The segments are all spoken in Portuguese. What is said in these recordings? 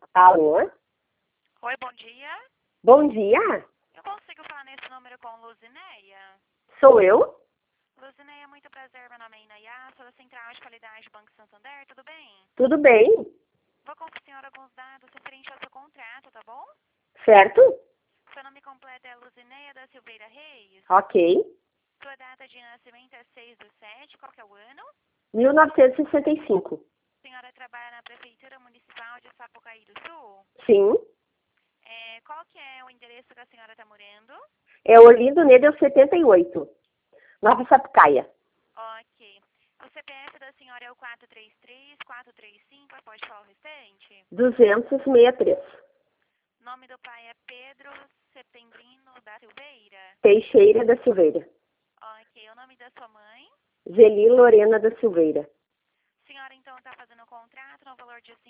Alô? Oi, bom dia. Bom dia? Eu consigo falar nesse número com Luzineia? Sou eu? Luzineia, muito prazer. Meu nome é Inayá, sou da Central de Qualidade do Banco Santander, tudo bem? Tudo bem? Vou conferir com a senhora alguns dados referentes ao seu contrato, tá bom? Certo? Seu nome completo é Luzineia da Silveira Reis. Ok. Sua data de nascimento é 6/7, qual que é o ano? 1965. A senhora trabalha na Prefeitura Municipal de Sapucaí do Sul? Sim. Qual que é o endereço que a senhora está morando? É Olindo Nedel 78. Nova Sapucaia. Ok. O CPF da senhora é o 433-435, pode falar o restante? 263. Nome do pai é Pedro Septembrino da Silveira. Teixeira da Silveira. Ok. O nome da sua mãe? Zeli Lorena da Silveira. A senhora, então, está fazendo um contrato no valor de R$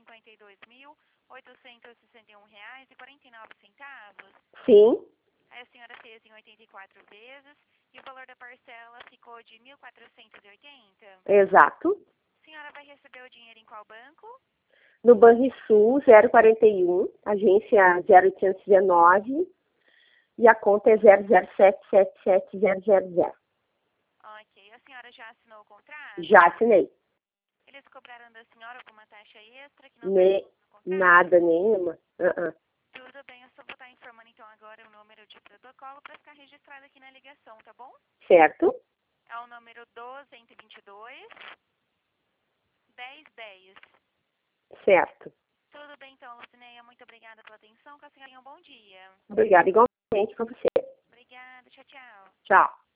52.861,49. Sim. Aí a senhora fez em 84 vezes e o valor da parcela ficou de 1.480. Exato. A senhora vai receber o dinheiro em qual banco? No Banrisul 041, agência 0819 e a conta é 007777000. Ok. A senhora já assinou o contrato? Já assinei. Eles cobraram da senhora alguma taxa extra que não está no contrato? Nada, nenhuma. Tudo bem, eu só vou estar informando então agora o número de protocolo para ficar registrado aqui na ligação, tá bom? Certo? É o número 12-122-1010. Certo. Tudo bem então, Lucineia, muito obrigada pela atenção, que a senhora tenha um bom dia. Obrigada igualmente para você. Obrigada, tchau, tchau. Tchau.